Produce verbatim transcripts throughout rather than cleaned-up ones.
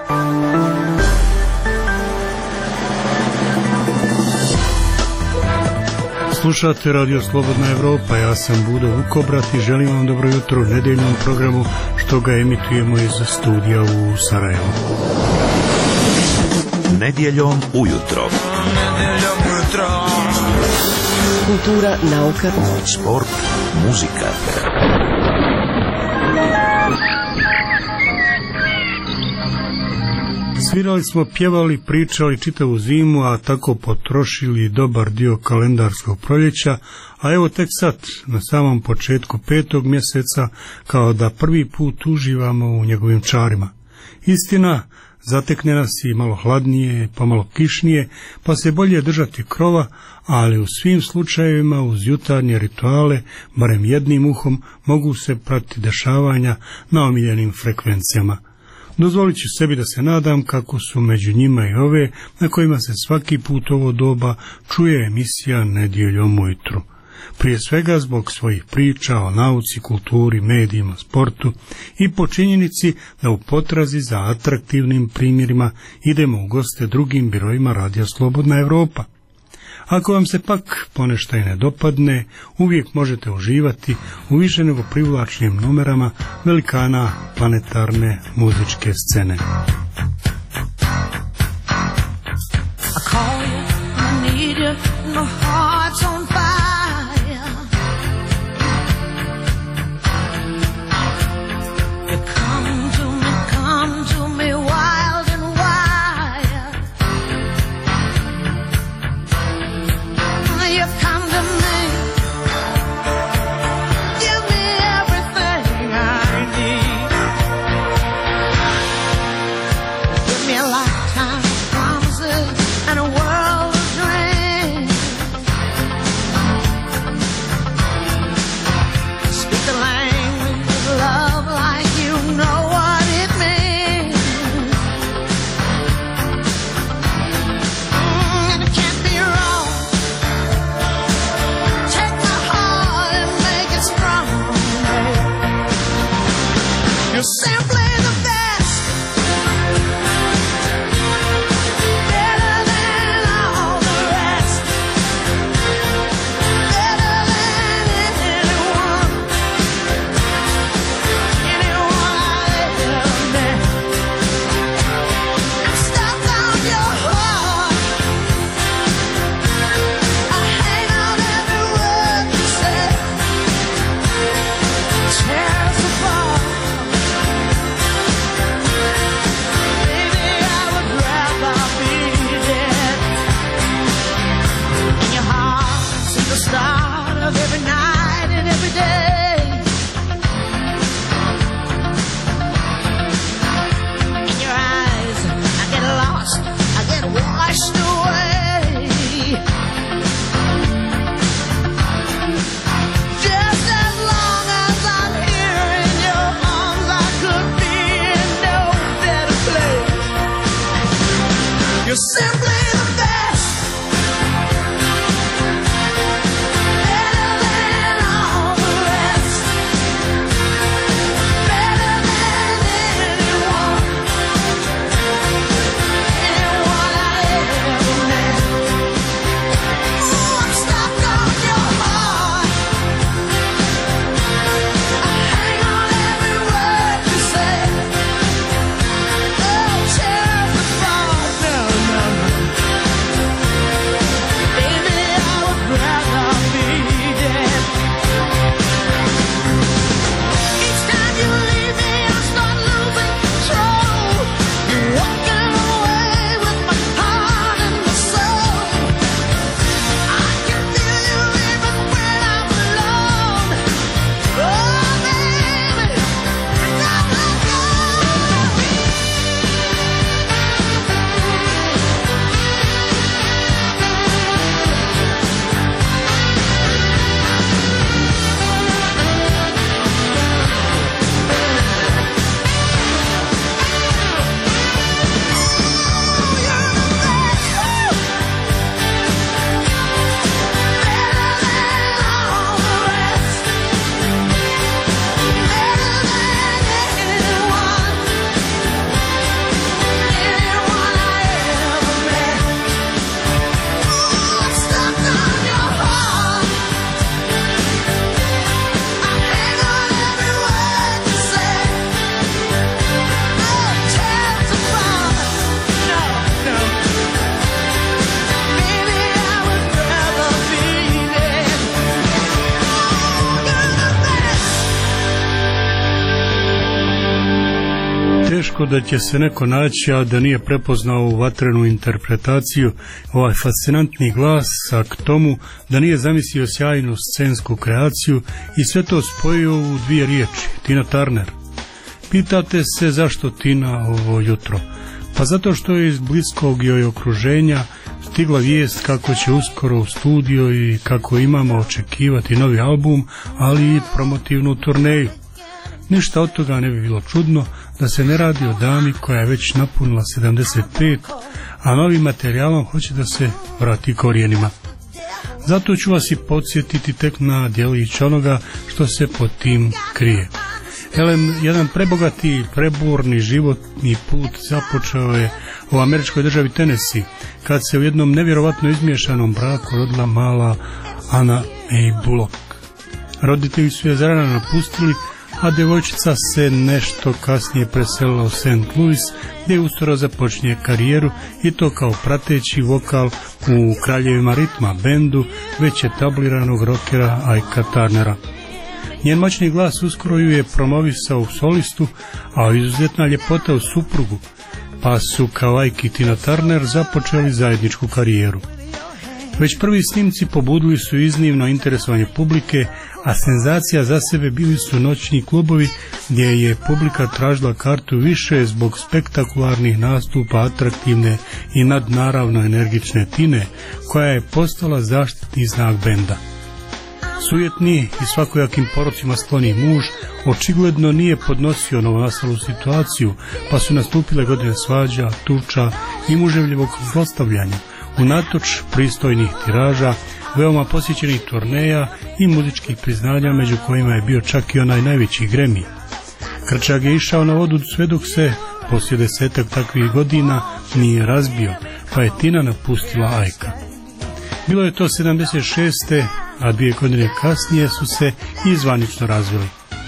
Slušate Radio Slobodna Evropa, ja sam Budo Vukobrat i želim vam dobro jutro u nedeljnom programu što ga emitujemo iz studija u Sarajevu. Nedjeljom ujutro. Nedjeljom ujutro. Kultura, nauka, sport, muzika. Svirali smo, pjevali, pričali čitavu zimu, a tako potrošili dobar dio kalendarskog proljeća, a evo tek sad, na samom početku petog mjeseca, kao da prvi put uživamo u njegovim čarima. Istina, zatekne nas i malo hladnije, pa malo kišnije, pa se bolje držati krova, ali u svim slučajevima uz jutarnje rituale, barem jednim uhom, mogu se pratiti dešavanja na omiljenim frekvencijama. Dozvolit ću sebi da se nadam kako su među njima i ove na kojima se svaki put ovo doba čuje emisija Nedjeljom ujutro. Prije svega zbog svojih priča o nauci, kulturi, medijima, sportu i po činjenici da u potrazi za atraktivnim primjerima idemo u goste drugim birojima Radija Slobodna Evropa. Ako vam se pak ponešto i ne dopadne, uvijek možete uživati u više nego privlačnim numerama velikana planetarne muzičke scene. No, no. teško da će se neko naći, a da nije prepoznao ovu vatrenu interpretaciju, ovaj fascinantni glas, a k tomu da nije zamislio sjajnu scensku kreaciju i sve to spojio u dvije riječi, Tina Turner. Pitate se zašto Tina ovo jutro? Pa zato što je iz bliskog joj okruženja stigla vijest kako će uskoro u studio i kako imamo očekivati novi album, ali i promotivnu turneju. Ništa od toga ne bi bilo čudno da se ne radi o dami koja je već napunila sedamdeset pet, a novim materijalom hoće da se vrati korijenima. Zato ću vas i podsjetiti tek na djelić onoga što se pod tim krije. Elem, jedan prebogati i preburni životni put započeo je u američkoj državi Tennessee, kad se u jednom nevjerovatno izmiješanom braku rodila mala Anna Mae Bullock. Roditelji su je zarana napustili, a djevojčica se nešto kasnije preselila u Saint Louis, gdje uskoro započinje karijeru, i to kao prateći vokal u Kraljevima ritma bendu već etabliranog rockera Ika Turnera. Njen moćni glas uskoro ju je promovisao u solistu, a izuzetna ljepota u suprugu, pa su kao Ike i Tina Turner započeli zajedničku karijeru. Već prvi snimci pobudili su iznimno interesovanje publike, a senzacija za sebe bili su noćni klubovi, gdje je publika tražila kartu više zbog spektakularnih nastupa atraktivne i nadnaravno energične Tine, koja je postala zaštitni znak benda. Sujetni i svakojakim porocima skloni muž očigledno nije podnosio novonastalu situaciju, pa su nastupile godine svađa, tuča i muževljevog zlostavljanja, unatoč pristojnih tiraža, veoma posjećenih turneja i muzičkih priznanja, među kojima je bio čak i onaj najveći Grammy. Krčak je išao na vodu sve dok se poslije desetak takvih godina nije razbio, pa je Tina napustila Ika. Bilo je to sedamdeset šeste a dvije godine kasnije su se i zvanično razvili.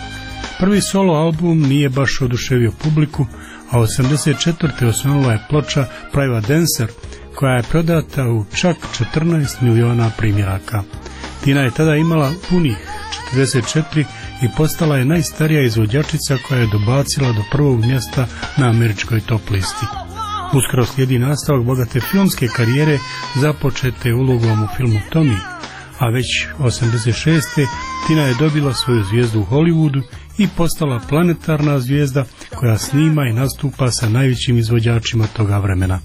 Prvi solo album nije baš oduševio publiku, a osamdeset četvrte osvanula je ploča Private Dancer, koja je prodata u čak četrnaest miliona primjeraka. Tina je tada imala punih četrdeset četiri i postala je najstarija izvođačica koja je dobacila do prvog mjesta na američkoj top listi. Uskoro slijedi nastavak bogate filmske karijere započete ulogom u filmu Tommy, a već osamdeset šeste Tina je dobila svoju zvijezdu u Hollywoodu i postala planetarna zvijezda koja snima i nastupa sa najvećim izvođačima toga vremena.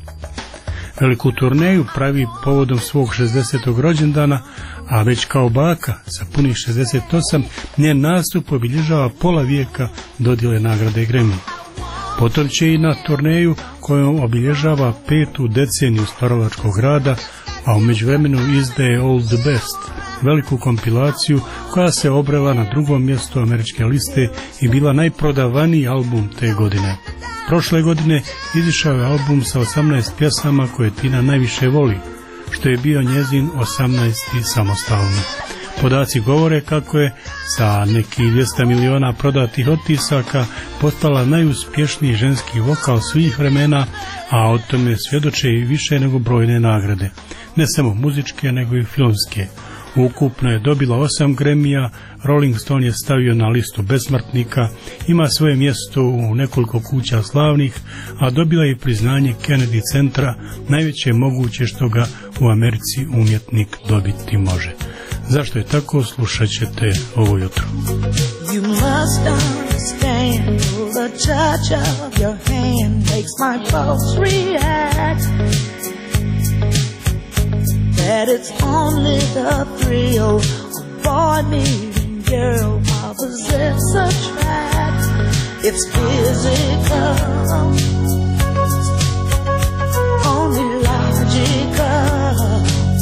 Veliku turneju pravi povodom svog šezdesetog rođendana, a već kao baka sa punih šezdeset osam njen nastup obilježava pola vijeka dodjele nagrade Grammy. Potom će i na turneju kojom obilježava petu deceniju stvaralačkog rada, a u međuvremenu izdaje All the Best, veliku kompilaciju koja se obrela na drugom mjestu američke liste i bila najprodavaniji album te godine. Prošle godine izišao je album sa osamnaest pjesama koje Tina najviše voli, što je bio njezin osamnaesti samostalni. Podaci govore kako je sa nekih dvjesto miliona prodatih otisaka postala najuspješniji ženski vokal svih vremena, a o tome svjedoče i više nego brojne nagrade, ne samo muzičke nego i filmske. Ukupno je dobila osam Grammija, Rolling Stone je stavio na listu besmrtnika, ima svoje mjesto u nekoliko kuća slavnih, a dobila je priznanje Kennedy centra, najveće moguće što ga u Americi umjetnik dobiti može. Zašto je tako, slušat ćete ovo jutro. You must understand, the touch of your hand makes my pulse react. That it's only the thrill of boy meeting girl, opposites attract. It's physical, only logical.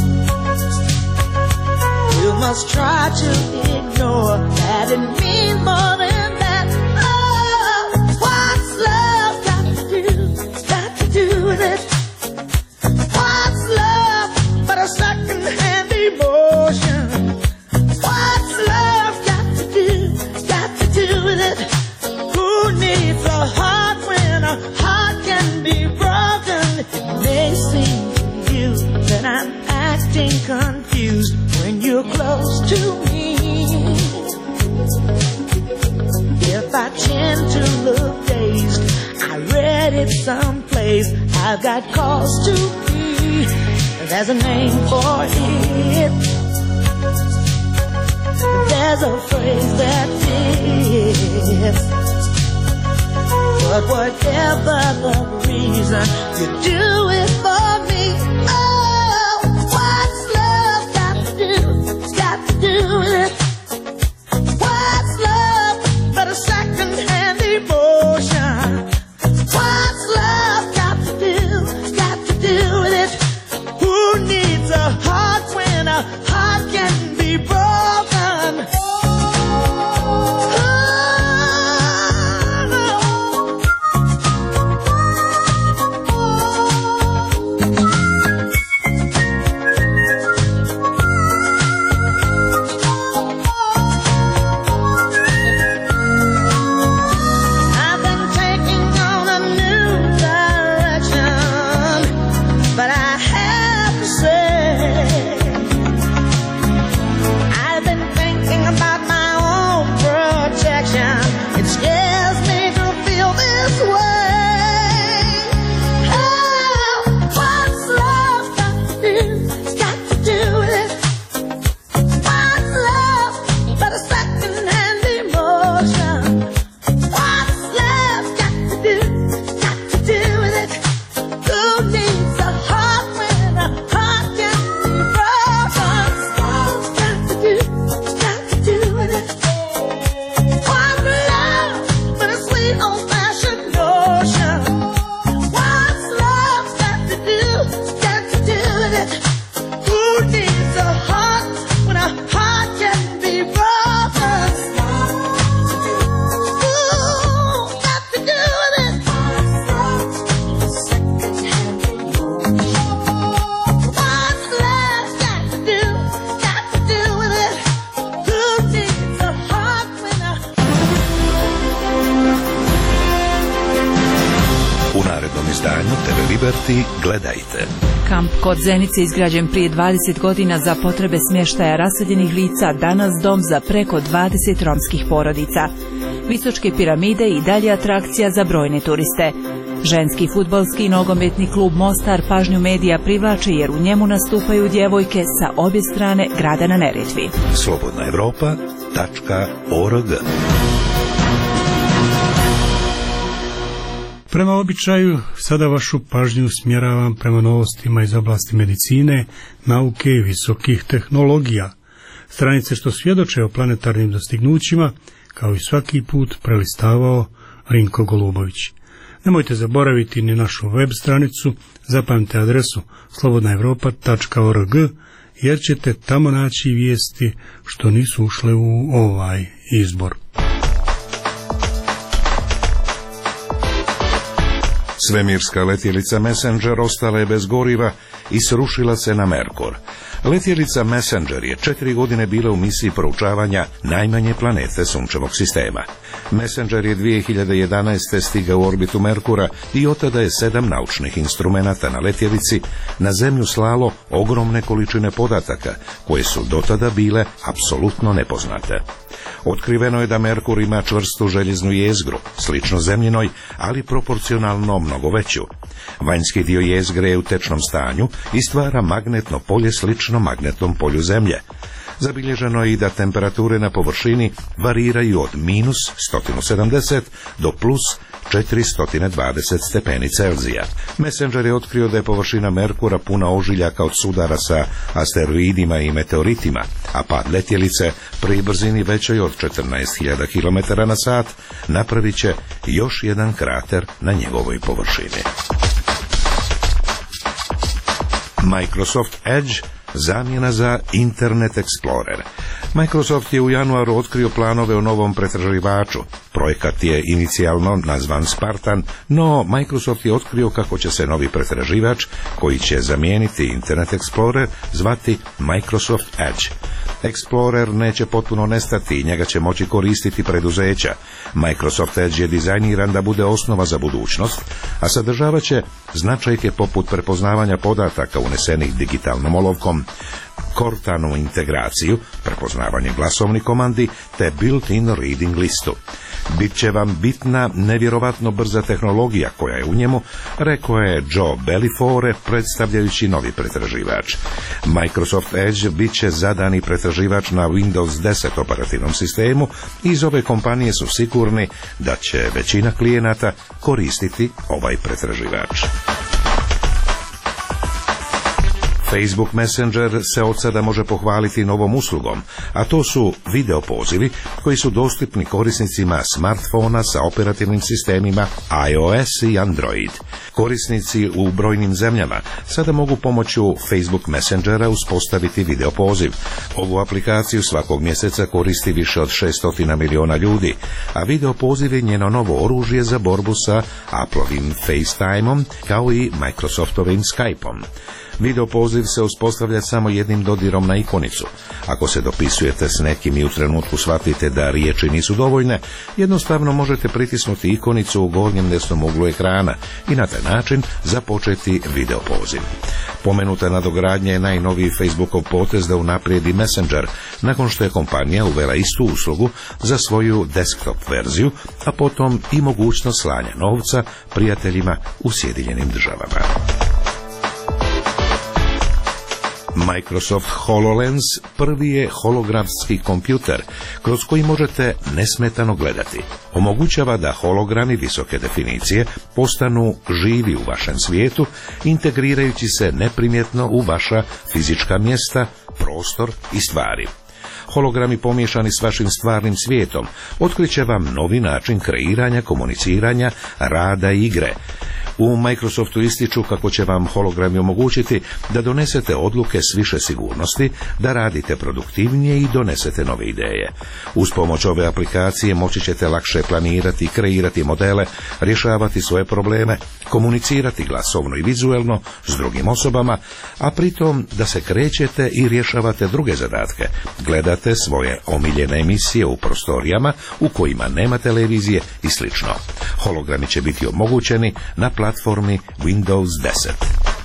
You must try to ignore that it means more than that. Oh, what's love got to do? It's got to do with it. What's love but a second-hand emotion? What's love got to do? Got to do with it. Who needs a heart when a heart can be broken? It may seem to you that I'm acting confused when you're close to me. If I tend to look dazed, I headed someplace. I've got cause to be. There's a name for it. There's a phrase that fits. But whatever the reason, you do it for me. Oh, what's love got to do? It's got to do with it. What's love but a second-hand emotion? What's love got to do? Got to do with it. Who needs a heart when a heart can be broken? Gledajte. Kamp kod Zenice izgrađen prije dvadeset godina za potrebe smještaja raseljenih lica, danas dom za preko dvadeset romskih porodica. Visočke piramide i dalje atrakcija za brojne turiste. Ženski fudbalski i nogometni klub Mostar pažnju medija privlači jer u njemu nastupaju djevojke sa obje strane grada na Neretvi. slobodna evropa tačka org. Prema običaju, sada vašu pažnju usmjeravam prema novostima iz oblasti medicine, nauke i visokih tehnologija. Stranice što svjedoče o planetarnim dostignućima, kao i svaki put prelistavao Rinko Golubović. Nemojte zaboraviti ni našu web stranicu, zapamtite adresu slobodna evropa tačka org, jer ćete tamo naći vijesti što nisu ušle u ovaj izbor. Svemirska letjelica Messenger ostala je bez goriva i srušila se na Merkur. Letjelica Messenger je četiri godine bila u misiji proučavanja najmanje planete sunčevog sistema. Messenger je dvije hiljade jedanaeste. stigao u orbitu Merkura i od tada je sedam naučnih instrumenata na letjelici na Zemlju slalo ogromne količine podataka koje su do tada bile apsolutno nepoznate. Otkriveno je da Merkur ima čvrstu željeznu jezgru, slično zemljinoj, ali proporcionalno mnogo veću. Vanjski dio jezgre je u tečnom stanju i stvara magnetno polje slično magnetnom polju Zemlje. Zabilježeno je i da temperature na površini variraju od minus sto sedamdeset do plus četiristo dvadeset stepeni Celzija. Messenger je otkrio da je površina Merkura puna ožiljaka od sudara sa asteroidima i meteoritima, a pad letjelice pri brzini većoj od četrnaest hiljada kilometara na sat napravit će još jedan krater na njegovoj površini. Microsoft Edge, zamjena za Internet Explorer. Microsoft je u januaru otkrio planove o novom pretraživaču. Projekat je inicijalno nazvan Spartan, no Microsoft je otkrio kako će se novi pretraživač, koji će zamijeniti Internet Explorer, zvati Microsoft Edge. Explorer neće potpuno nestati i njega će moći koristiti preduzeća. Microsoft Edge je dizajniran da bude osnova za budućnost, a sadržavat će značajke poput prepoznavanja podataka unesenih digitalnom olovkom, Cortanu integraciju, prepoznavanje glasovnih komandi, te built-in reading listu. Bit će vam bitna nevjerovatno brza tehnologija koja je u njemu, rekao je Joe Bellifore predstavljajući novi pretraživač. Microsoft Edge bit će zadani pretraživač na Windows deset operativnom sistemu i iz ove kompanije su sigurni da će većina klijenata koristiti ovaj pretraživač. Facebook Messenger se od sada može pohvaliti novom uslugom, a to su video pozivi koji su dostupni korisnicima smartfona sa operativnim sistemima iOS i Android. Korisnici u brojnim zemljama sada mogu pomoću Facebook Messengera uspostaviti video poziv. Ovu aplikaciju svakog mjeseca koristi više od šesto miliona ljudi, a video poziv je njeno novo oružje za borbu sa Appleovim FaceTimeom kao i Microsoftovim Skypeom. Video poziv se uspostavlja samo jednim dodirom na ikonicu. Ako se dopisujete s nekim i u trenutku shvatite da riječi nisu dovoljne, jednostavno možete pritisnuti ikonicu u gornjem desnom uglu ekrana i na taj način započeti video poziv. Pomenuta nadogradnja je najnoviji Facebookov potez da unaprijedi Messenger, nakon što je kompanija uvela istu uslugu za svoju desktop verziju, a potom i mogućnost slanja novca prijateljima u Sjedinjenim Državama. Microsoft HoloLens prvi je holografski kompjuter kroz koji možete nesmetano gledati. Omogućava da hologrami visoke definicije postanu živi u vašem svijetu, integrirajući se neprimjetno u vaša fizička mjesta, prostor i stvari. Hologrami pomiješani s vašim stvarnim svijetom otkriće vam novi način kreiranja, komuniciranja, rada i igre. U Microsoftu ističu kako će vam hologrami omogućiti da donesete odluke s više sigurnosti, da radite produktivnije i donesete nove ideje. Uz pomoć ove aplikacije moći ćete lakše planirati i kreirati modele, rješavati svoje probleme, komunicirati glasovno i vizuelno s drugim osobama, a pritom da se krećete i rješavate druge zadatke. Gledate svoje omiljene emisije u prostorijama u kojima nema televizije i slično. Hologrami će biti omogućeni na platformi Windows deset.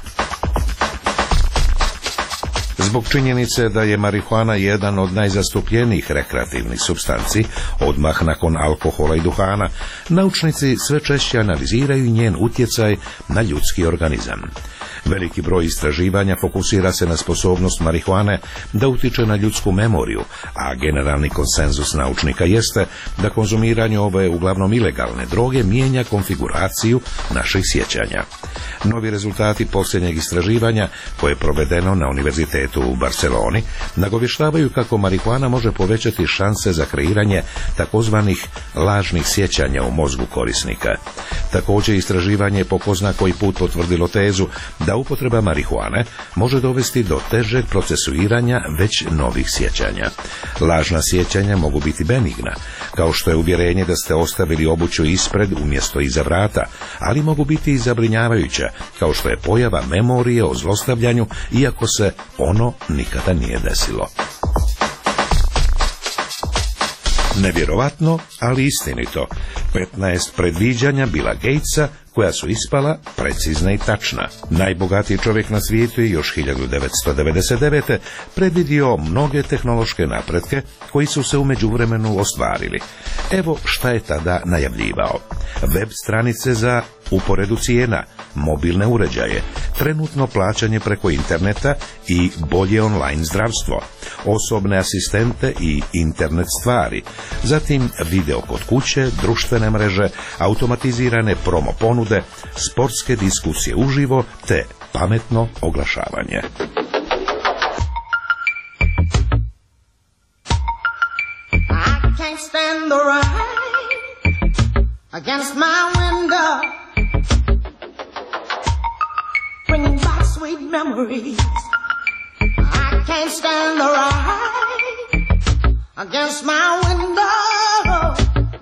Zbog činjenice da je marihuana jedan od najzastupljenijih rekreativnih supstanci, odmah nakon alkohola i duhana, naučnici sve češće analiziraju njen utjecaj na ljudski organizam. Veliki broj istraživanja fokusira se na sposobnost marihuane da utiče na ljudsku memoriju, a generalni konsenzus naučnika jeste da konzumiranje ove uglavnom ilegalne droge mijenja konfiguraciju naših sjećanja. Novi rezultati posljednjeg istraživanja, koje je provedeno na Univerzitetu u Barceloni, nagovještavaju kako marihuana može povećati šanse za kreiranje takozvanih lažnih sjećanja u mozgu korisnika. Također istraživanje je po ko zna koji put potvrdilo tezu da upotreba marihuane može dovesti do težeg procesuiranja već novih sjećanja. Lažna sjećanja mogu biti benigna, kao što je uvjerenje da ste ostavili obuću ispred umjesto iza vrata, ali mogu biti i zabrinjavajuća, kao što je pojava memorije o zlostavljanju, iako se ono nikada nije desilo. Nevjerovatno, ali istinito. petnaest predviđanja Billa Gatesa koja su ispala precizna i tačna. Najbogatiji čovjek na svijetu je još hiljadu devetsto devedeset devete. predvidio mnoge tehnološke napretke koji su se u međuvremenu ostvarili. Evo šta je tada najavljivao. Web stranice za uporedu cijena, mobilne uređaje, trenutno plaćanje preko interneta i bolje online zdravstvo, osobne asistente i internet stvari, zatim video kod kuće, društvene mreže, automatizirane promo ponude, sportske diskusije uživo te pametno oglašavanje. I can't stand the rain against my window, bringing back sweet memories. I can't stand the rain against my window,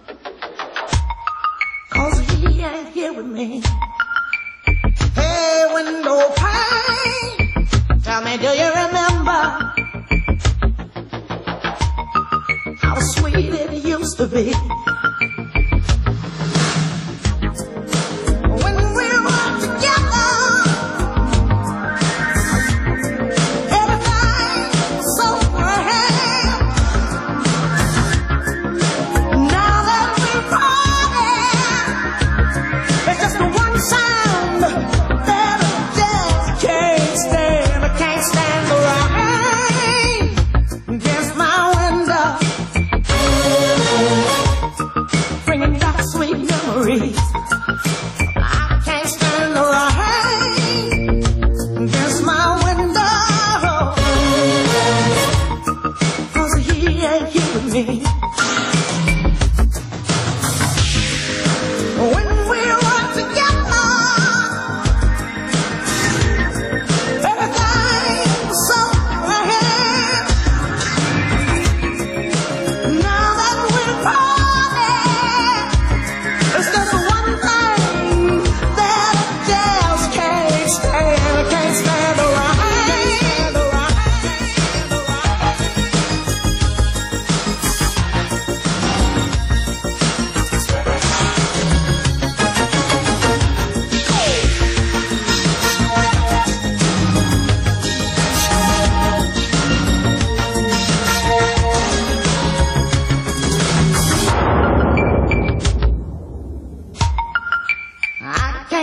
'cause he ain't here with me. Hey, window pane, tell me, do you remember how sweet it used to be? When we were together, every night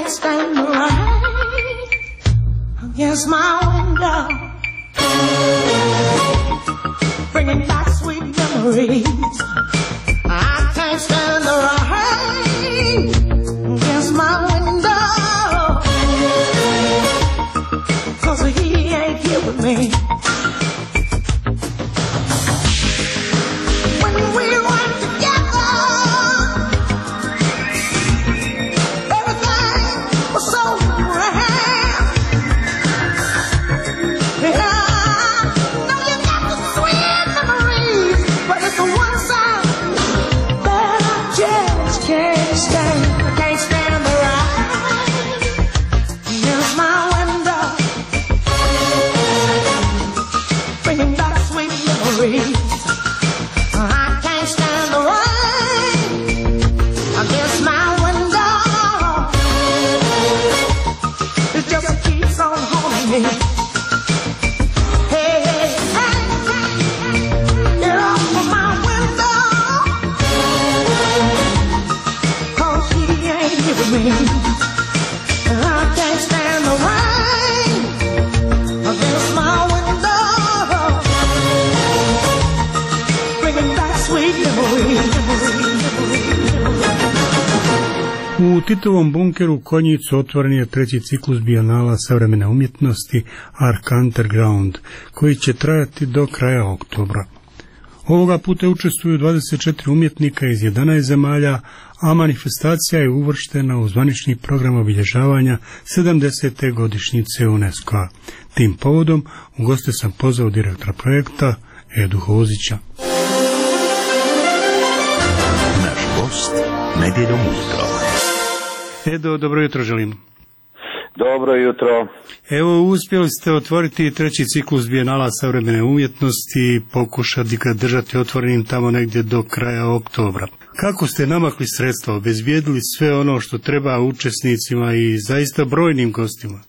can't stand the rain against my window, bringing back sweet memories. I can't stand the rain against my window, 'cause he ain't here with me. When we were together, everything was so grand. Yeah, now you got the sweet memories, but it's the one side that I just can't stand. I can't stand the rain against my window, bringing back sweet memories. I can't stand the rain against my window. It just keeps on haunting me. Hey, hey, hey, get off of my window, 'cause he ain't here with me. I can't stand the rain against my window, bringing back sweet memories. U Titovom bunkeru Konjicu otvoren je treći ciklus Bijenala savremene umjetnosti Arc Underground, koji će trajati do kraja oktobra. Ovoga puta učestvuju dvadeset četiri umjetnika iz jedanaest zemalja, a manifestacija je uvrštena u zvanični program obilježavanja sedamdesete godišnjice UNESCO-a. Tim povodom u goste sam pozvao direktora projekta Edu Hozića. Naš gost nedjeljom ujutro. Edo, dobro jutro želim. Dobro jutro. Evo, uspjeli ste otvoriti treći ciklus Bijenala savremene umjetnosti i pokušati ga držati otvorenim tamo negdje do kraja oktobra. Kako ste namakli sredstva, obezbijedili sve ono što treba učesnicima i zaista brojnim gostima?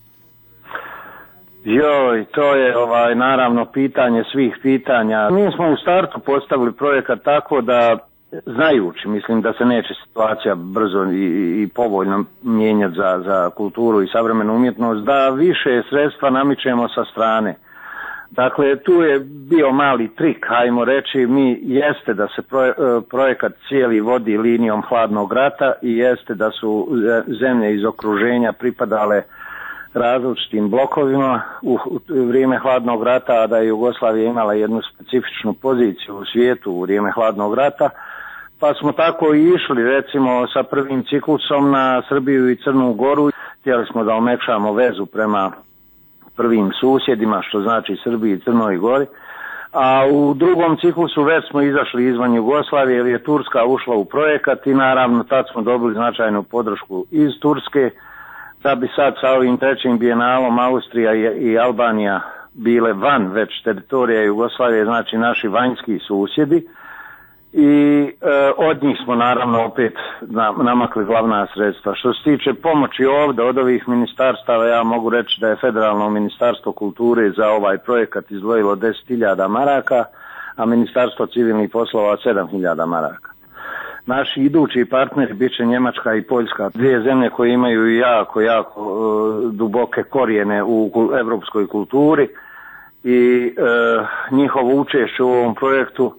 Joj, to je ovaj naravno pitanje svih pitanja. Mi smo u startu postavili projekat tako da, znajući, mislim da se neće situacija brzo i, i povoljno mijenjati za, za kulturu i savremenu umjetnost, da više sredstva namičemo sa strane. Dakle, tu je bio mali trik, hajmo reći, mi jeste da se proje, projekat cijeli vodi linijom hladnog rata i jeste da su zemlje iz okruženja pripadale različitim blokovima u vrijeme hladnog rata, a da je Jugoslavija imala jednu specifičnu poziciju u svijetu u vrijeme hladnog rata, pa smo tako i išli recimo sa prvim ciklusom na Srbiju i Crnu Goru. Htjeli smo da omekšamo vezu prema prvim susjedima, što znači Srbiji i Crnoj Gori, a u drugom ciklusu već smo izašli izvan Jugoslavije jer je Turska ušla u projekat i naravno tad smo dobili značajnu podršku iz Turske, da bi sad sa ovim trećim bijenalom Austrija i Albanija bile van već teritorija Jugoslavije, znači naši vanjski susjedi, i e, od njih smo naravno opet na, namakli glavna sredstva. Što se tiče pomoći ovdje od ovih ministarstava, ja mogu reći da je Federalno ministarstvo kulture za ovaj projekat izdvojilo deset hiljada maraka, a Ministarstvo civilnih poslova sedam hiljada maraka. Naši idući partneri bit će Njemačka i Poljska, dvije zemlje koje imaju jako, jako e, duboke korijene u evropskoj kulturi i e, njihovo učešće u ovom projektu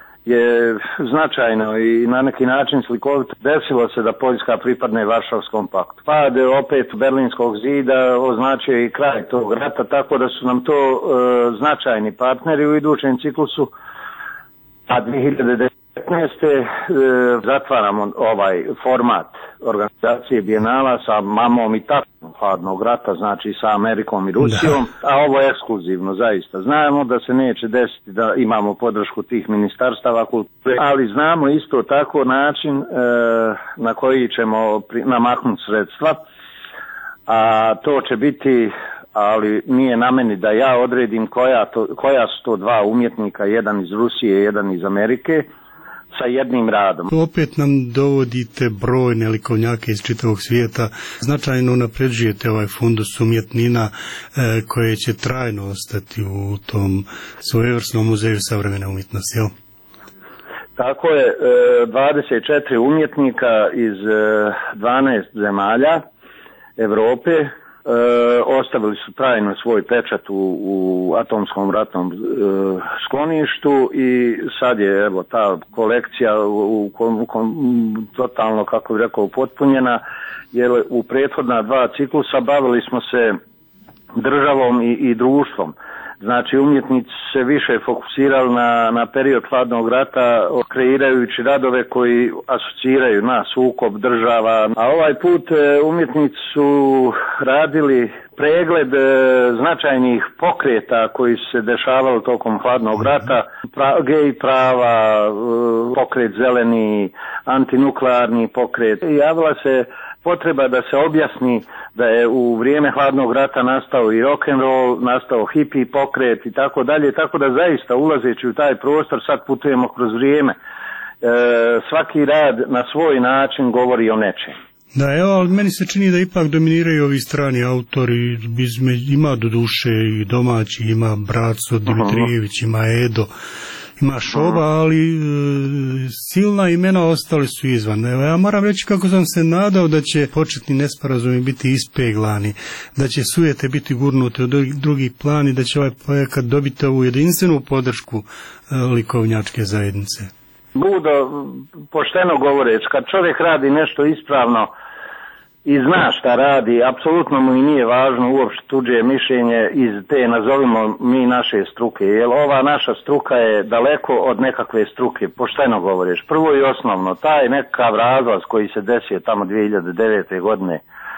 je značajno i na neki način slikovito. Desilo se da Poljska pripadne Varšavskom paktu. Pad opet Berlinskog zida označuje i kraj tog rata, tako da su nam to e, značajni partneri u idućem ciklusu. A dvije hiljade devetnaeste. E, zatvaramo ovaj format organizacije Bijenala sa mamom i tatom hladnog rata, znači sa Amerikom i Rusijom, da. A ovo je ekskluzivno zaista. Znamo da se neće desiti da imamo podršku tih ministarstava kulture, ali znamo isto tako način e, na koji ćemo pri, namaknuti sredstva, a to će biti, ali nije na meni da ja odredim koja, to, koja su to dva umjetnika, jedan iz Rusije, jedan iz Amerike, sa jednim radom. Opet nam dovodite brojne likovnjake iz čitavog svijeta, značajno napređujete ovaj fundus umjetnina e, koje će trajno ostati u tom svojevrsnom muzeju savremene umjetnosti, jel? Tako je, dvadeset četiri umjetnika iz dvanaest zemalja Europe. E, ostavili su trajno svoj pečat u, u atomskom ratnom e, skloništu i sad je evo ta kolekcija u, u, u, totalno, kako bih rekao, potpunjena, jer u prethodna dva ciklusa bavili smo se državom i, i društvom. Znači umjetnici se više fokusirali na, na period hladnog rata, kreirajući radove koji asociraju na sukob država. A ovaj put umjetnici su radili pregled e, značajnih pokreta koji su se dešavali tokom hladnog rata, pra, gej prava, e, pokret zeleni, antinuklearni pokret. Javila se potreba da se objasni da je u vrijeme hladnog rata nastao i rock and roll, nastao hippie pokret i tako dalje, tako da zaista ulazeći u taj prostor sad putujemo kroz vrijeme. E, svaki rad na svoj način govori o nečem. Da, evo, ali meni se čini da ipak dominiraju ovi strani autori, ima do duše i domaći, ima Braco Dimitrijević, ima Edo, ima Šoba, ali e, silna imena ostali su izvan. Evo, ja moram reći kako sam se nadao da će početni nesporazumi biti ispeglani, da će sujete biti gurnute u drugi plan i da će ovaj projekat dobiti ovu jedinstvenu podršku e, likovnjačke zajednice. Budo, pošteno govoreći, kad čovjek radi nešto ispravno i zna šta radi, apsolutno mu i nije važno uopšte tuđe mišljenje iz te, nazovimo mi, naše struke, jer ova naša struka je daleko od nekakve struke, pošteno govoriš. Prvo i osnovno, taj nekakav razlaz koji se desio tamo dvije hiljade devete. godine, e,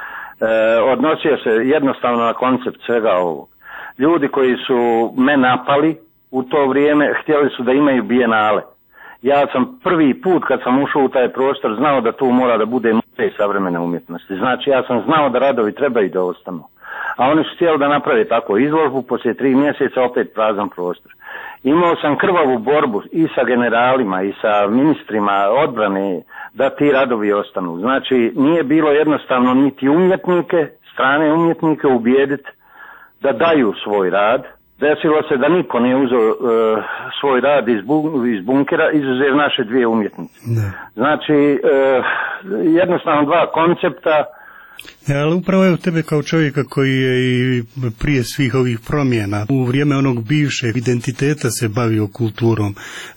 odnosio se jednostavno na koncept svega ovog. Ljudi koji su me napali u to vrijeme htjeli su da imaju bijenale. Ja sam prvi put kad sam ušao u taj prostor znao da tu mora da bude muzej savremene umjetnosti. Znači ja sam znao da radovi trebaju da ostanu. A oni su htjeli da naprave tako izložbu, poslije tri mjeseca opet prazan prostor. Imao sam krvavu borbu i sa generalima i sa ministrima odbrane da ti radovi ostanu. Znači nije bilo jednostavno niti umjetnike, strane umjetnike ubijediti da daju svoj rad. Desilo se da niko nije uzeo uh, svoj rad iz, bu, iz bunkera, izuzev naše dvije umjetnice. Ne. Znači, uh, jednostavno dva koncepta. Ja, ali upravo je u tebe kao čovjeka koji je i prije svih ovih promjena u vrijeme onog bivšeg identiteta se bavio kulturom. E,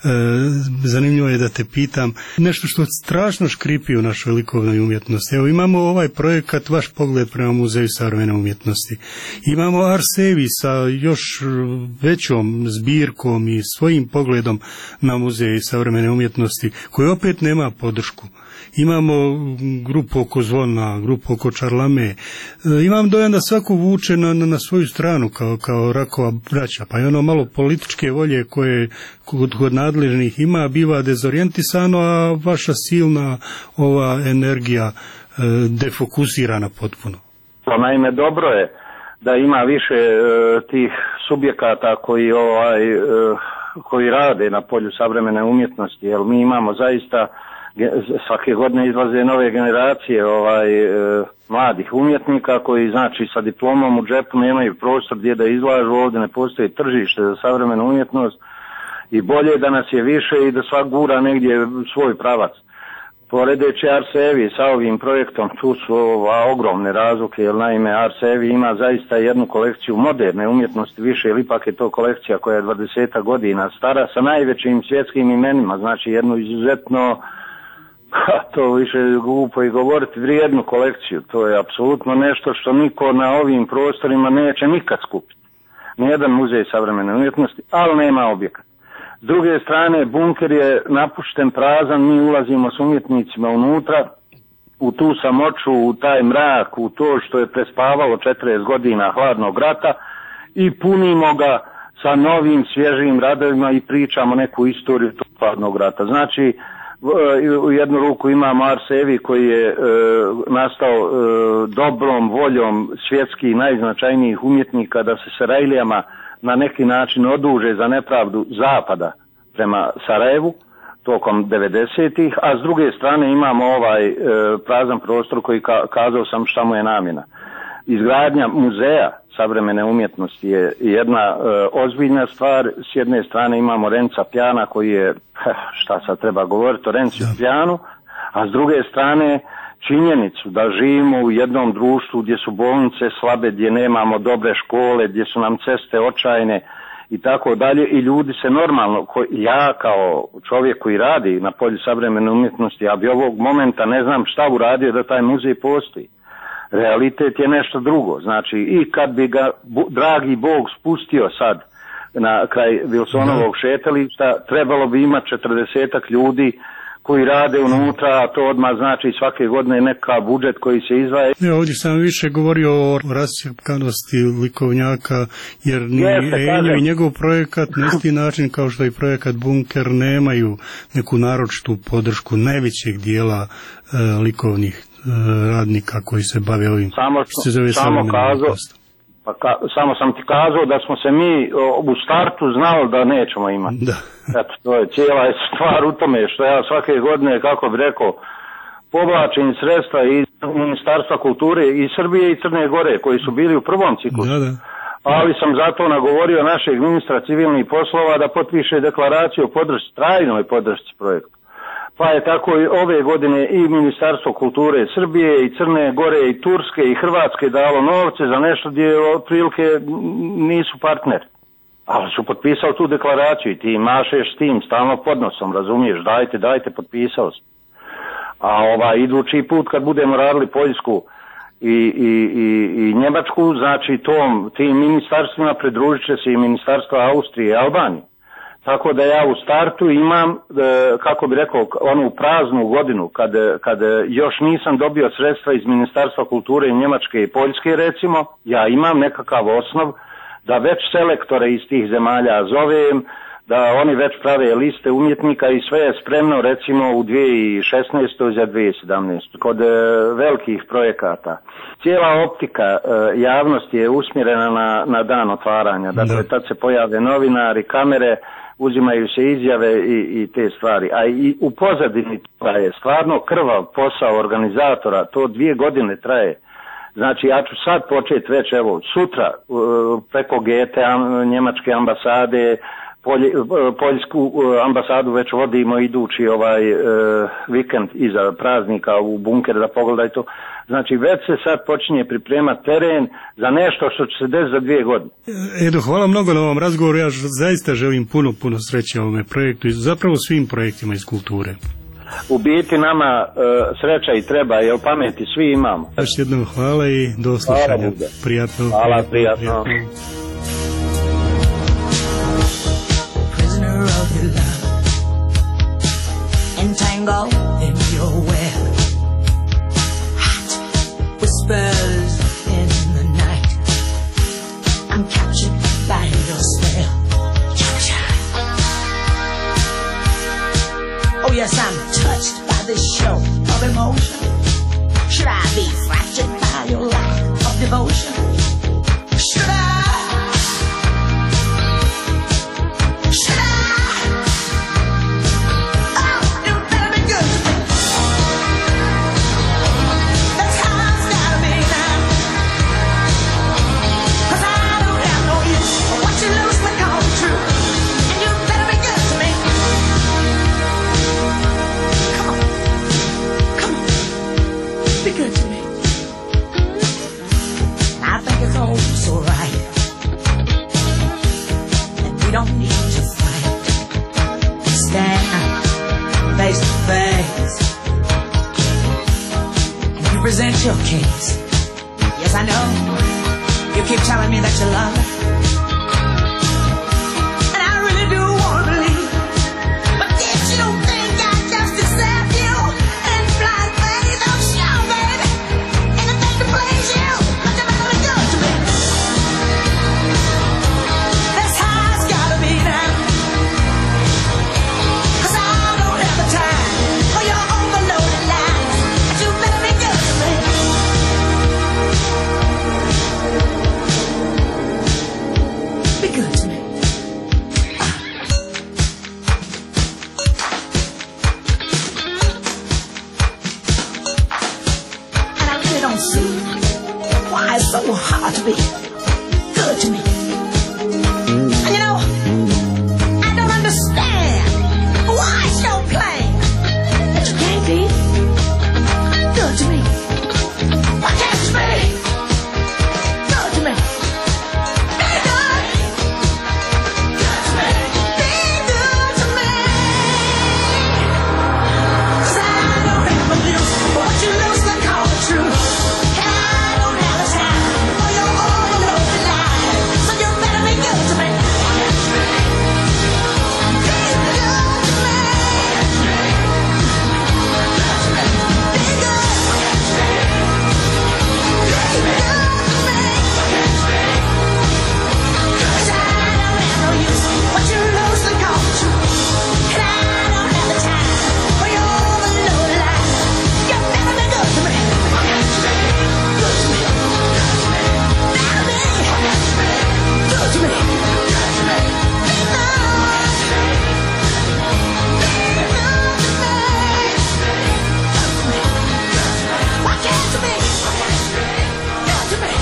zanimljivo je da te pitam nešto što strašno škripi u našoj likovnoj umjetnosti. Evo imamo ovaj projekat Vaš pogled prema Muzeju savremene umjetnosti. Imamo Arsevi sa još većom zbirkom i svojim pogledom na Muzej savremene umjetnosti koji opet nema podršku. Imamo grupu oko zvona, grupu oko čarlame. E, imam dojam da svako vuče na, na, na svoju stranu kao, kao rakova braća, pa i ono malo političke volje koje kod, kod nadležnih ima biva dezorijentisano, a vaša silna ova energija e, defokusirana potpuno. Naime, dobro je da ima više e, tih subjekata koji, ovaj, e, koji rade na polju savremene umjetnosti, jer mi imamo zaista svake godine izlaze nove generacije ovaj e, mladih umjetnika koji znači sa diplomom u džepu nemaju prostor gdje da izlažu, ovdje ne postoji tržište za savremenu umjetnost i bolje da nas je više i da svak gura negdje svoj pravac. Poredeći Arsevi sa ovim projektom tu su ova ogromne razlike, jer naime Arsevi ima zaista jednu kolekciju moderne umjetnosti više, ili ipak je to kolekcija koja je dvadeset godina stara sa najvećim svjetskim imenima, znači jednu izuzetno, to više glupo i govoriti, vrijednu kolekciju. To je apsolutno nešto što niko na ovim prostorima neće nikad skupiti. Nijedan muzej savremene umjetnosti, ali nema objekat. S druge strane, bunker je napušten, prazan, mi ulazimo s umjetnicima unutra, u tu samoću, u taj mrak, u to što je prespavalo četrdeset godina hladnog rata i punimo ga sa novim, svježim radovima i pričamo neku istoriju tog hladnog rata. Znači, u jednu ruku imamo Arsevi koji je e, nastao e, dobrom voljom svjetskih najznačajnijih umjetnika da se Sarajlijama na neki način oduže za nepravdu zapada prema Sarajevu tokom devedesetih, a s druge strane imamo ovaj e, prazan prostor koji ka, kazao sam šta mu je namjena. Izgradnja muzeja savremene umjetnosti je jedna e, ozbiljna stvar. S jedne strane imamo Renca Pjana koji je, šta sad treba govoriti o Rencu Pjanu, a s druge strane činjenicu da živimo u jednom društvu gdje su bolnice slabe, gdje nemamo dobre škole, gdje su nam ceste očajne i tako dalje, i ljudi se normalno, ko, ja kao čovjek koji radi na polju savremene umjetnosti, ja bi ovog momenta ne znam šta uradio da taj muzej postoji. Realitet je nešto drugo, znači i kad bi ga dragi Bog spustio sad na kraj Wilsonovog šetališta, trebalo bi imati četrdesetak ljudi koji rade unutra, a to odmah znači svake godine neka budžet koji se izdvaja. Ne, ovdje sam više govorio o rascjepkanosti likovnjaka, jer ni Enjo i njegov projekat na isti način kao što i projekat Bunker nemaju neku naročitu podršku najvećeg dijela e, likovnih e, radnika koji se bave ovim. Samo, samo kazao, pa ka, samo sam ti kazao da smo se mi o, u startu znali da nećemo imati. Da. Eto, to je cijela stvar u tome što ja svake godine, kako bi rekao, povlačim sredstva iz Ministarstva kulture i Srbije i Crne Gore koji su bili u prvom ciklusu. Da, da. Ali sam zato nagovorio našeg ministra civilnih poslova da potpiše deklaraciju o podršci, trajnoj podršci projektu. Pa je tako i ove godine i Ministarstvo kulture Srbije i Crne Gore i Turske i Hrvatske dalo novce za nešto gdje otprilike nisu partneri. Ali su potpisali tu deklaraciju i ti mašeš s tim stalno podnosom, razumiješ, dajte, dajte, potpisao sam. A ovaj idući put kad budemo radili Poljsku i, i, i, i Njemačku, znači tom, tim ministarstvima pridružit će se i ministarstva Austrije i Albanije. Tako da ja u startu imam, kako bi rekao, onu praznu godinu kad, kad još nisam dobio sredstva iz Ministarstva kulture i Njemačke i Poljske recimo, ja imam nekakav osnov da već selektore iz tih zemalja zovem, da oni već prave liste umjetnika i sve je spremno recimo u dvije tisuće šesnaestoj za dvije tisuće sedamnaestoj kod e, velikih projekata. Cijela optika e, javnosti je usmjerena na, na dan otvaranja, dakle tad se pojave novinari, kamere, uzimaju se izjave i, i te stvari. A i u pozadini toga je stvarno krvav posao organizatora, to dvije godine traje. Znači ja ću sad početi već evo sutra preko G T A, njemačke ambasade, Polj, poljsku ambasadu već vodimo idući ovaj e, vikend iza praznika u Bunker, da pogledaj to. Znači već se sad počinje pripremati teren za nešto što će se desiti za dvije godine. Edo, hvala mnogo na ovom razgovoru, ja zaista želim puno, puno sreće ovome projektu i zapravo svim projektima iz kulture. U biti nama e, sreća i treba, jer pameti svi imamo. Još jednom hvala i do slušanja. Prijatno. Hvala, prijatno. prijatno. Of your love, entangled in your web, hot whispers in the night. I'm captured by your spell. Oh yes, I'm touched by this show of emotion. Should I be fractured by your lack of devotion? Should I? Should I? We don't need to fight. Stand face to face and you present your case. Yes, I know you keep telling me that you love me, and I really do want to believe. But did you think I'd just accept you and blind faith? Oh, sure, baby, anything to please you. But you better be good to me. That's how it's gotta be now. 'Cause I don't have the time for your overloaded lies. But you better be good to me. Be good to me. And I really don't see why it's so hard to be good to me. And you know, I don't understand why it's so plain that you can't be good to me.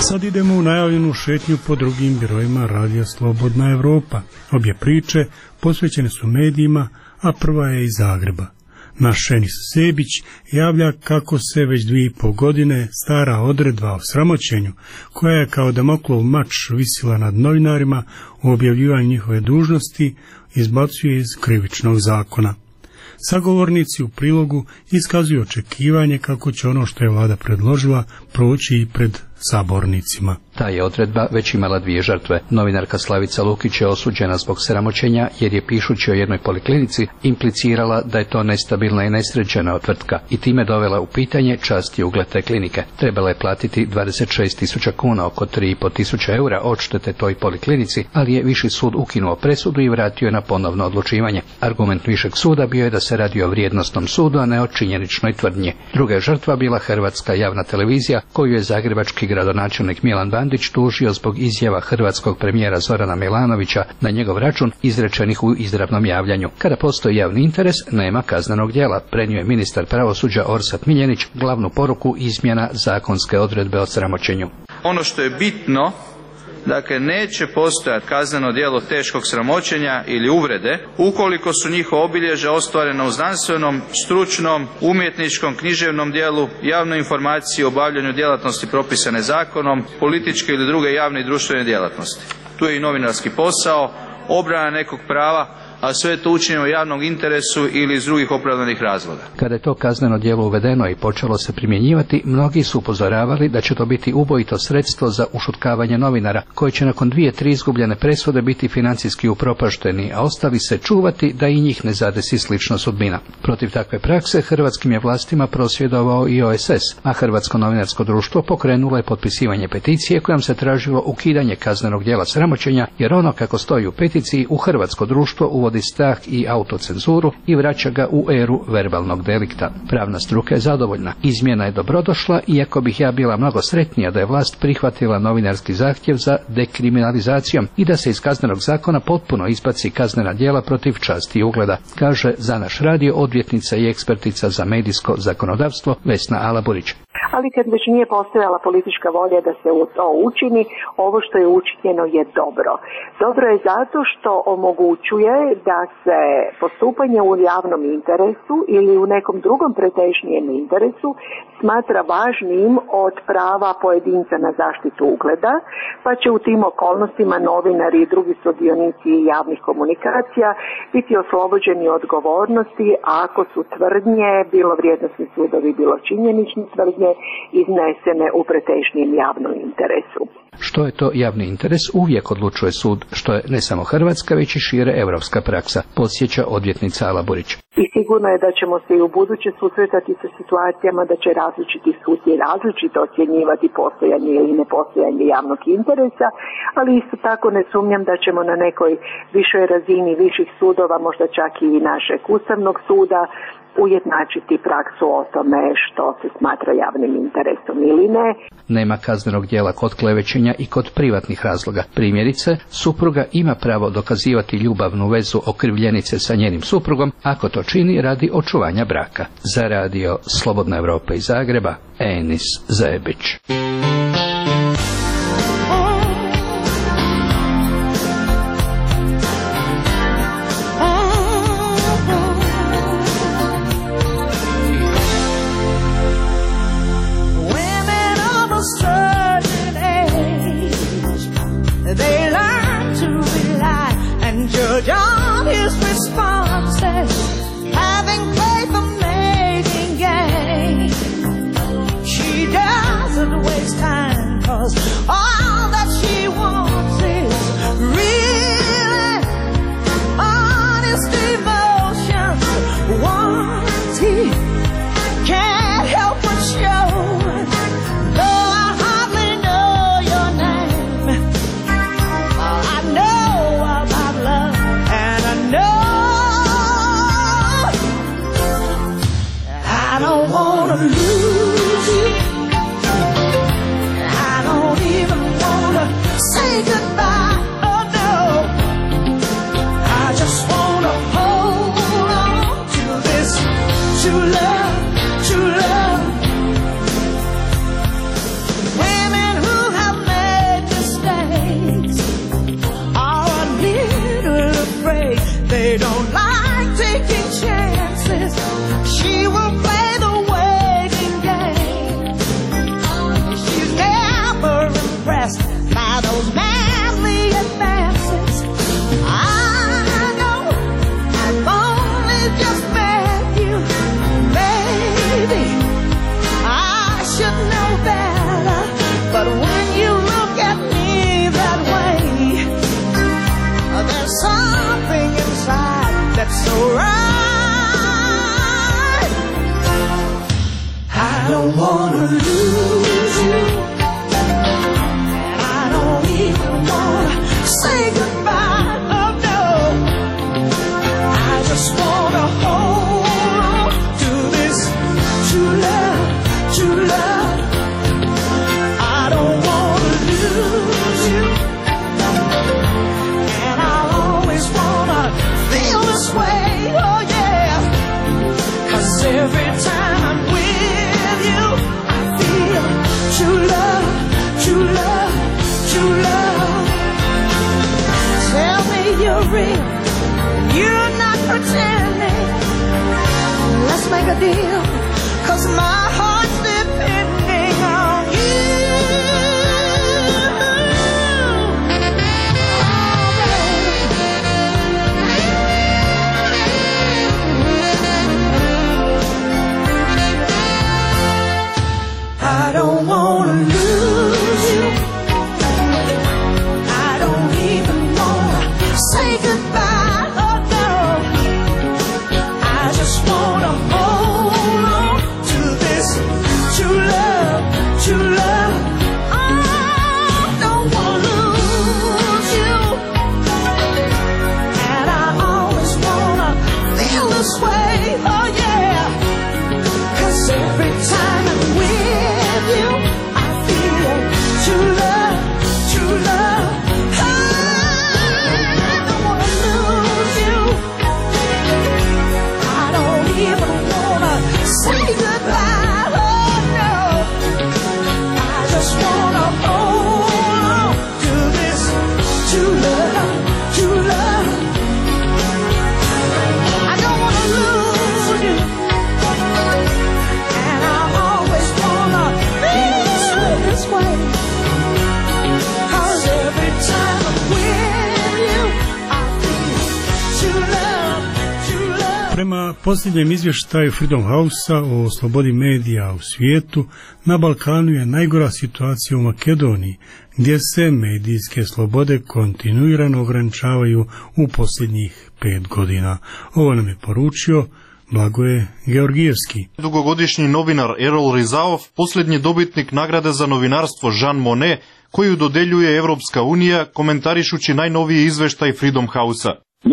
Sad idemo u najavljenu šetnju po drugim birojima Radija Slobodna Evropa. Obje priče posvećene su medijima, a prva je iz Zagreba. Naš Enis Sebić javlja kako se već dvije i pol godine stara odredba o sramoćenju, koja je kao Damoklov mač visila nad novinarima u objavljivanju njihove dužnosti, izbacuje iz krivičnog zakona. Sagovornici u prilogu iskazuju očekivanje kako će ono što je vlada predložila proći i pred sabornicima. Ta je odredba već imala dvije žrtve. Novinarka Slavica Lukić je osuđena zbog sramoćenja jer je pišući o jednoj poliklinici implicirala da je to nestabilna i nesređena tvrtka i time dovela u pitanje čast i ugled te klinike. Trebala je platiti dvadeset šest tisuća kuna, oko tri i po tisuća eura odštete toj poliklinici, ali je Viši sud ukinuo presudu i vratio je na ponovno odlučivanje. Argument Višeg suda bio je da se radi o vrijednosnom sudu, a ne o činjeničnoj tvrdnji. Druga je žrtva bila Hrvatska javna televizija, koju je zagrebački gradonačelnik Milan Bandić tužio zbog izjava hrvatskog premijera Zorana Milanovića na njegov račun izrečenih u izravnom javljanju. Kada postoji javni interes, nema kaznenog djela, prenio je ministar pravosuđa Orsat Miljenić glavnu poruku izmjena zakonske odredbe o sramoćenju. Ono što je bitno, dakle, neće postojati kazneno djelo teškog sramoćenja ili uvrede ukoliko su njihova obilježja ostvarena u znanstvenom, stručnom, umjetničkom, književnom djelu, javnoj informaciji o obavljanju djelatnosti propisane zakonom, političke ili druge javne i društvene djelatnosti. Tu je i novinarski posao, obrana nekog prava, a sve je to učinjeno u javnom interesu ili iz drugih opravdanih razloga. Kada je to kazneno djelo uvedeno i počelo se primjenjivati, mnogi su upozoravali da će to biti ubojito sredstvo za ušutkavanje novinara, koji će nakon dvije, tri izgubljene presude biti financijski upropašteni, a ostali se čuvati da i njih ne zadesi slična sudbina. Protiv takve prakse hrvatskim je vlastima prosvjedovao i O S S, a Hrvatsko novinarsko društvo pokrenulo je potpisivanje peticije kojom se tražilo ukidanje kaznenog djela sramoćenja, jer ono, kako stoji u peticiji, u hrvatsko društvo uvodi strah i autocenzuru i vraća ga u eru verbalnog delikta. Pravna struka je zadovoljna. Izmjena je dobrodošla, iako bih ja bila mnogo sretnija da je vlast prihvatila novinarski zahtjev za dekriminalizacijom i da se iz kaznenog zakona potpuno izbaci kaznena djela protiv časti i ugleda, kaže za naš radio odvjetnica i ekspertica za medijsko zakonodavstvo Vesna Alaburić. Ali kad već nije postojala politička volja da se to učini, ovo što je učinjeno je dobro. Dobro je zato što omogućuje da se postupanje u javnom interesu ili u nekom drugom pretežnijem interesu smatra važnijim od prava pojedinca na zaštitu ugleda, pa će u tim okolnostima novinari i drugi sudionici javnih komunikacija biti oslobođeni odgovornosti ako su tvrdnje, bilo vrijednosni sudovi, bilo činjenični tvrdnje, iznesene u pretežnijem javnom interesu. Što je to javni interes uvijek odlučuje sud, što je ne samo hrvatska, već i šire europska praksa, podsjeća odvjetnica Alaburić. I sigurno je da ćemo se i u buduće susretati sa situacijama da će različiti sudje različito ocjenjivati postojanje ili nepostojanje javnog interesa, ali isto tako ne sumnjam da ćemo na nekoj višoj razini viših sudova, možda čak i našeg Ustavnog suda, ujednačiti praksu o tome što se smatra javnim interesom ili ne. Nema kaznenog djela kod klevećenja i kod privatnih razloga. Primjerice, supruga ima pravo dokazivati ljubavnu vezu okrivljenice sa njenim suprugom ako to čini radi očuvanja braka. Za radio Slobodna Evropa iz Zagreba, Enis Zebić. Judge all his responses, having faith for making gain. She doesn't waste time that's alright. I don't wanna lose you, and I don't even wanna say goodbye. Oh no, I just wanna hold on to this true love, true love. I don't wanna lose you, and I always wanna feel this way. Oh yeah, 'cause every time I'm with you, I feel true love, true love, true love. Tell me you're real, you're not pretending. Let's make a deal, 'cause my heart's depending on you. I don't wanna lose you, I don't even wanna say goodbye. Oh no, I just wanna hold on to this true love, true love. I don't wanna lose you, and I always wanna feel this way. Oh yeah, 'cause every time I'm with you, I feel true love, true love. I don't wanna lose you, I don't even wanna say goodbye. Oh no, I just wanna hold on to this true love, true love. I don't wanna lose you, and I always wanna feel this way, 'cause every time I'm with you, I feel true love, true love. Prema posljednjem izvještaju Freedom House-a o slobodi medija u svijetu, na Balkanu je najgora situacija u Makedoniji, gdje se medijske slobode kontinuirano ograničavaju u posljednjih pet godina. Ovo nam je poručio Blagoje Georgijevski. Dugogodišnji novinar Erol Rizaov, posljednji dobitnik nagrade za novinarstvo Jean Monnet, koju dodeljuje Evropska unija, komentarišući najnoviji izveštaj Freedom House-a.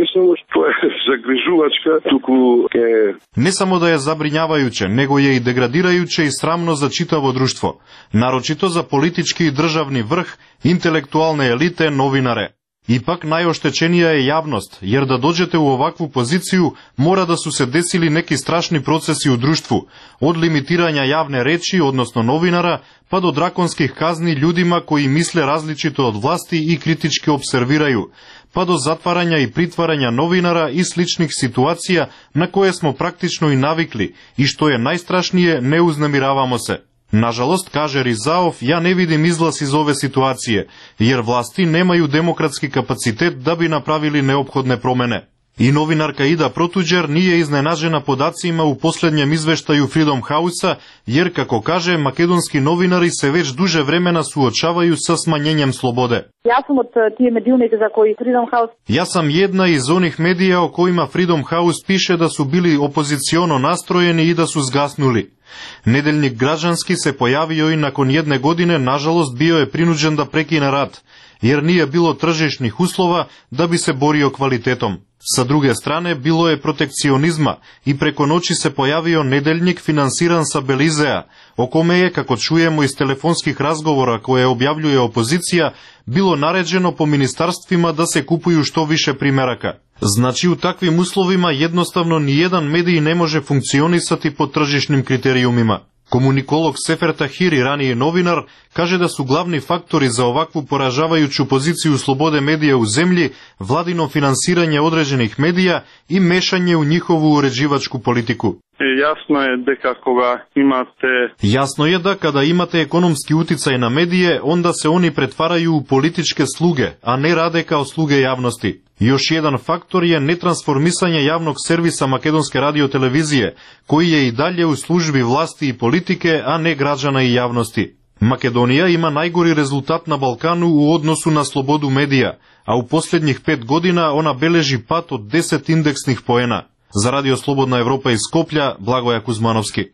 Ne samo da je zabrinjavajuće, nego je i degradirajuće i sramno za čitavo društvo, naročito za politički i državni vrh, intelektualne elite, novinare. Ipak najoštećenija je javnost, jer da dođete u ovakvu poziciju mora da su se desili neki strašni procesi u društvu, od limitiranja javne reči, odnosno novinara, pa do drakonskih kazni ljudima koji misle različito od vlasti i kritički observiraju, pa do zatvaranja i pritvaranja novinara i sličnih situacija na koje smo praktično i navikli i što je najstrašnije, ne uznemiravamo se. Nažalost, kaže Rizaov, ja ne vidim izlaz iz ove situacije, jer vlasti nemaju demokratski kapacitet da bi napravili neophodne promene. I novinarka Ida Protuđer nije iznenađena podacima u posljednjem izveštaju Freedom House-a, jer, kako kaže, makedonski novinari se već duže vremena suočavaju sa smanjenjem slobode. Ja sam od tije medijunike za koji Freedom House... Ja sam jedna iz onih medija o kojima Freedom House piše da su bili opoziciono nastrojeni i da su zgasnuli. Nedeljnik Građanski se pojavio i nakon jedne godine, nažalost, bio je prinuđen da prekine rad, jer nije bilo tržišnih uslova da bi se borio kvalitetom. Sa druge strane, bilo je protekcionizma i preko noći se pojavio nedeljnik finansiran sa Belizea, o kome je, kako čujemo iz telefonskih razgovora koje objavljuje opozicija, bilo naređeno po ministarstvima da se kupuju što više primeraka. Znači, u takvim uslovima jednostavno nijedan medij ne može funkcionisati po tržišnim kriterijumima. Komunikolog Sefer Tahiri, raniji novinar, kaže da su glavni faktori za ovakvu poražavajuću poziciju slobode medija u zemlji vladino finansiranje određenih medija i mešanje u njihovu uređivačku politiku. Jasno je da koga imate... Jasno je da kada imate ekonomski uticaj na medije, onda se oni pretvaraju u političke sluge, a ne rade kao sluge javnosti. Još jedan faktor je netransformisanje javnog servisa Makedonske radiotelevizije, koji je i dalje u službi vlasti i politike, a ne građana i javnosti. Македонија има најгори резултат на Балкану у односу на слободу медија, а у последних пет година она бележи пат од десет индексних поена. За Радио Слободна Европа из Скопја, Благоја Кузмановски.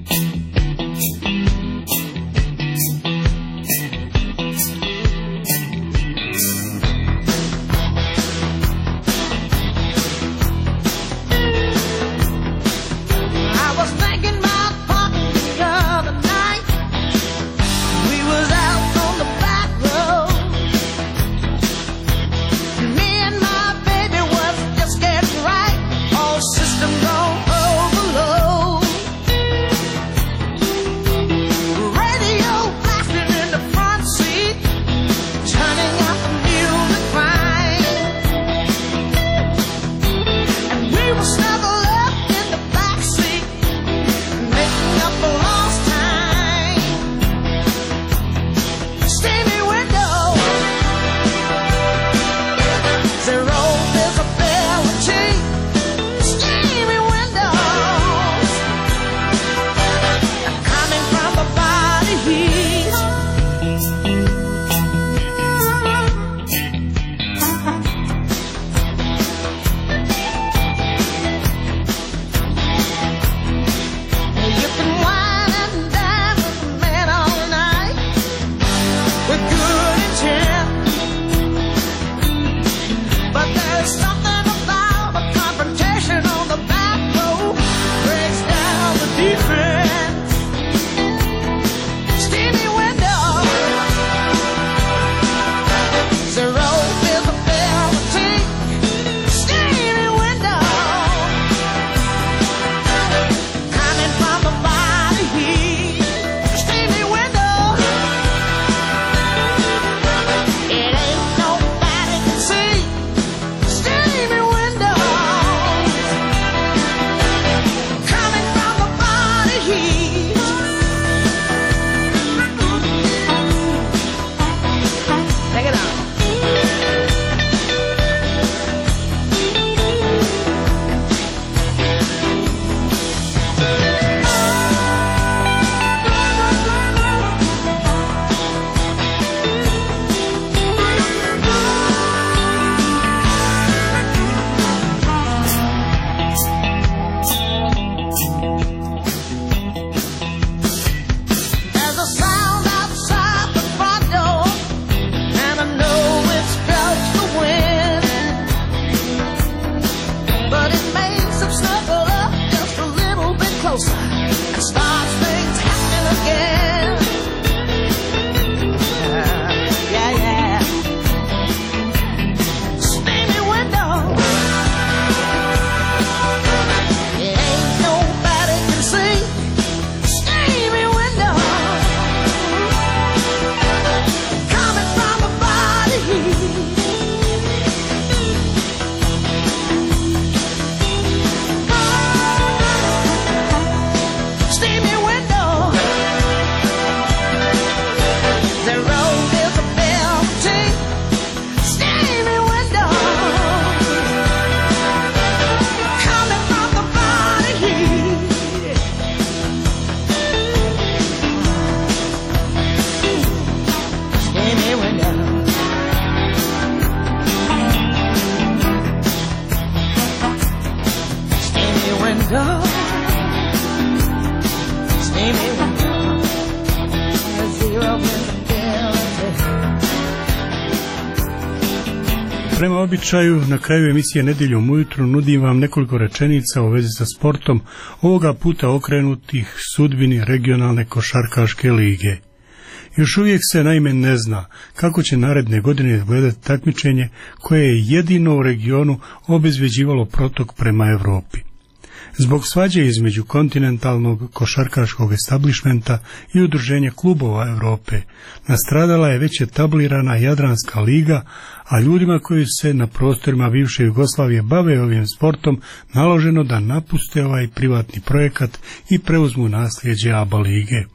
Prema običaju, na kraju emisije Nedjeljom ujutru nudim vam nekoliko rečenica u vezi sa sportom, ovoga puta okrenutih sudbini regionalne košarkaške lige. Još uvijek se naime ne zna kako će naredne godine izgledati takmičenje koje je jedino u regionu obezbeđivalo protok prema Europi. Zbog svađe između kontinentalnog košarkaškog establishmenta i udruženja klubova Europe nastradala je već etablirana Jadranska liga, a ljudima koji se na prostorima bivše Jugoslavije bave ovim sportom naloženo da napuste ovaj privatni projekat i preuzmu nasljeđe A B A lige.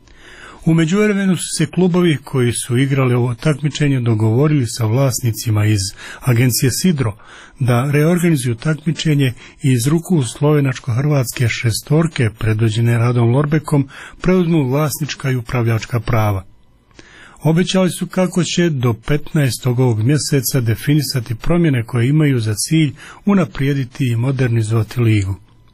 U međuvremenu su se klubovi koji su igrali ovo takmičenje dogovorili sa vlasnicima iz agencije Sidro da reorganizuju takmičenje i iz ruku slovenačko-hrvatske šestorke predvođene Radom Lorbekom preuzmu vlasnička i upravljačka prava. Obećali su kako će do petnaestog ovog mjeseca definisati promjene koje imaju za cilj unaprijediti i modernizovati ligu.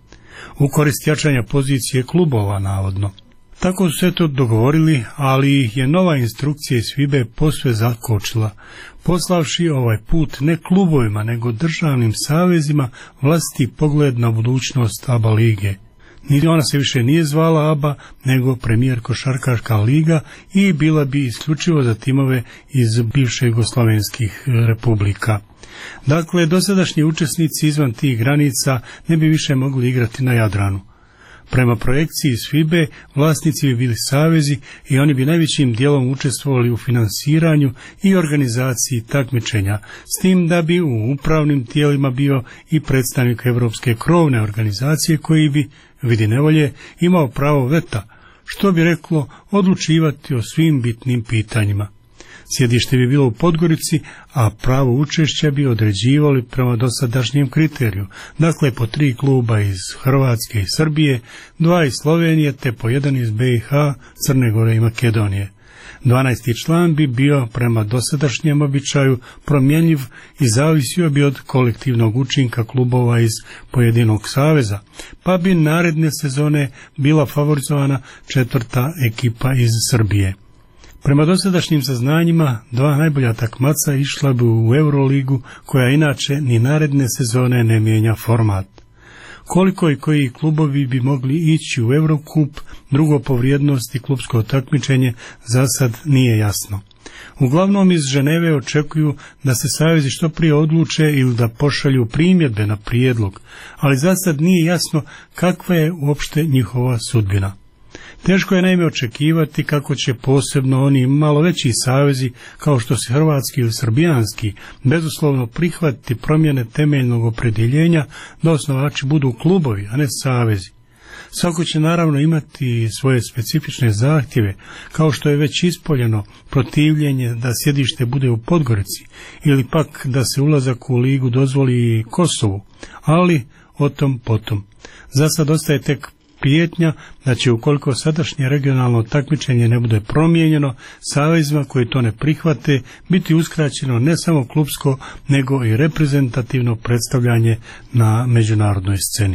U korist jačanja pozicije klubova, navodno. Tako su se to dogovorili, ali ih je nova instrukcija iz F I B A posve zakočila, poslavši ovaj put ne klubovima, nego državnim savezima vlastiti pogled na budućnost A B A lige. Ni ona se više nije zvala A B A, nego Premijer košarkaška liga i bila bi isključivo za timove iz bivše jugoslavenskih republika. Dakle, dosadašnji učesnici izvan tih granica ne bi više mogli igrati na Jadranu. Prema projekciji iz F I B A, vlasnici bi bili savezi i oni bi najvećim dijelom učestvovali u finansiranju i organizaciji takmičenja, s tim da bi u upravnim tijelima bio i predstavnik Europske krovne organizacije koji bi, vidi nevolje, imao pravo veta, što bi reklo odlučivati o svim bitnim pitanjima. Sjedište bi bilo u Podgorici, a pravo učešća bi određivali prema dosadašnjem kriteriju, dakle po tri kluba iz Hrvatske i Srbije, dva iz Slovenije te po jedan iz B i H, Crne Gore i Makedonije. Dvanaesti član bi bio prema dosadašnjem običaju promjenjiv i zavisio bi od kolektivnog učinka klubova iz pojedinog saveza, pa bi naredne sezone bila favorizovana četvrta ekipa iz Srbije. Prema dosadašnjim saznanjima, dva najbolja takmaca išla bi u Euroligu, koja inače ni naredne sezone ne mijenja format. Koliko i koji klubovi bi mogli ići u Eurocup, drugo po vrijednosti klubsko takmičenje, za sad nije jasno. Uglavnom iz Ženeve očekuju da se savezi što prije odluče ili da pošalju primjedbe na prijedlog, ali za sad nije jasno kakva je uopšte njihova sudbina. Teško je naime očekivati kako će posebno oni malo veći savezi, kao što se hrvatski ili srbijanski, bezuslovno prihvatiti promjene temeljnog opredjeljenja da osnovači budu klubovi, a ne savezi. Svako će naravno imati svoje specifične zahtjeve, kao što je već ispoljeno protivljenje da sjedište bude u Podgorici ili pak da se ulazak u ligu dozvoli i Kosovu, ali o tom potom. Za sad ostaje tek prijetnja da će, ukoliko sadašnje regionalno takmičenje ne bude promijenjeno, savezima koji to ne prihvate biti uskraćeno ne samo klubsko, nego i reprezentativno predstavljanje na međunarodnoj sceni.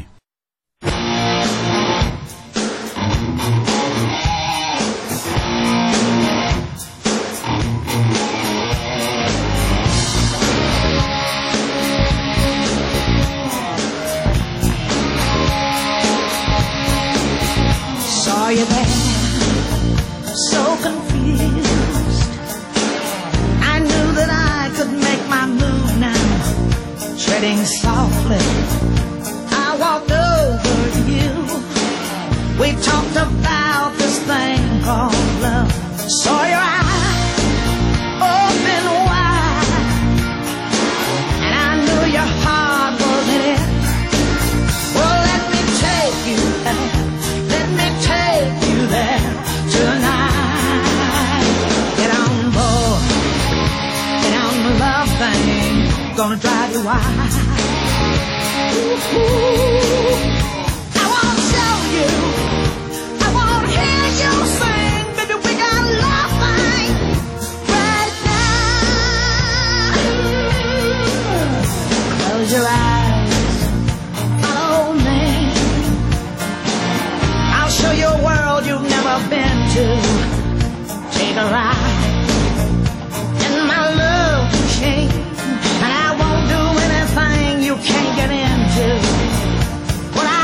Saw you there, so confused. I knew that I could make my move now, treading softly. I walked over to you. We talked about this thing called love. Saw your eyes open wide, and I knew your heart was in it. Well, let me take you there. Let me take you there tonight. Get on board, get on the love thing, gonna drive you wild. Ooh, I wanna show you, I wanna hear you sing, baby, we got a love thing right now. Close your eyes, follow me. Show you a world you've never been to. Take a ride in my love machine, and I won't do anything you can't get into. What I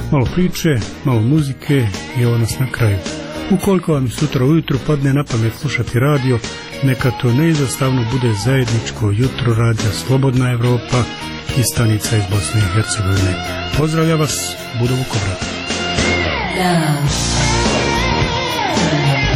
Malo priče, malo muzike i evo nas na kraju. Ukoliko vam sutra ujutru padne na pamet slušati radio, neka to neizostavno bude zajedničko jutro radija Slobodna Evropa i stanica iz Bosne i Hercegovine. Pozdravlja vas, Budo Vukovrad.